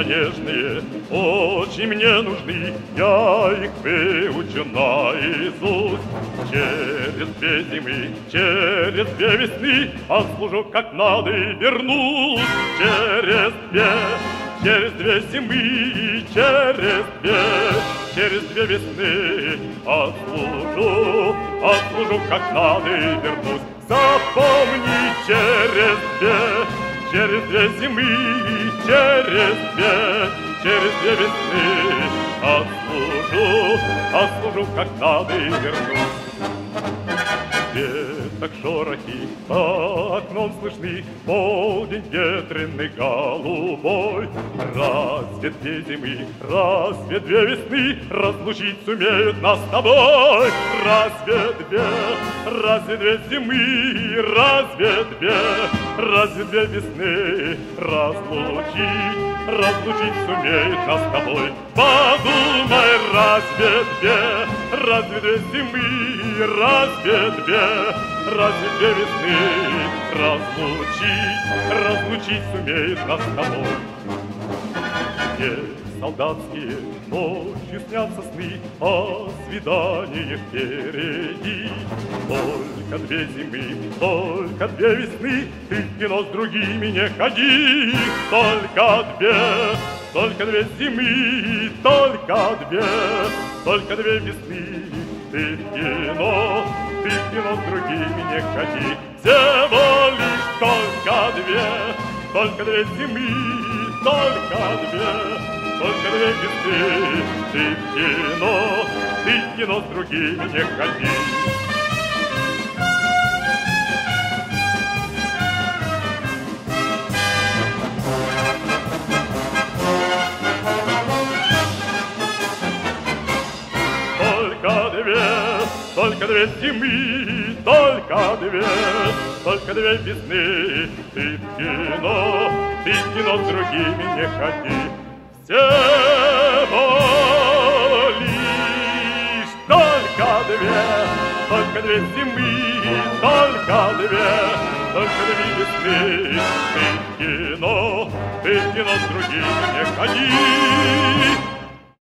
слова нежные очень мне нужны, я их выучу наизусть. Через 2 зимы, через 2 весны отслужу как надо и вернусь. Через 2 зимы, через 2 весны отслужу как надо и вернусь. Запомни, через 2 зимы, через 2 весны отслужу как надо и вернусь. Веток шорохи за окном слышны, полдень ветреный голубой. Разве 2 зимы, разве 2 весны разлучить сумеют нас с тобой? Разве 2 зимы, разве 2 весны разлучить сумеют нас с тобой? Подумай, разве 2 зимы, разве 2 весны разлучить сумеет нас с тобой? Мне солдатские ночью снятся сны о свиданиях впереди. Только 2 зимы, только 2 весны, ты в кино с другими не ходи. Только 2 зимы, только 2 весны, ты в кино с другими не ходи. Всего лишь только 2 зимы, только 2 весны, ты в кино с другими не ходи. Только 2 зимы, только 2 весны, ты в кино с другими не ходи. Всего лишь только 2 зимы, только 2 весны, ты в кино с другими не ходи.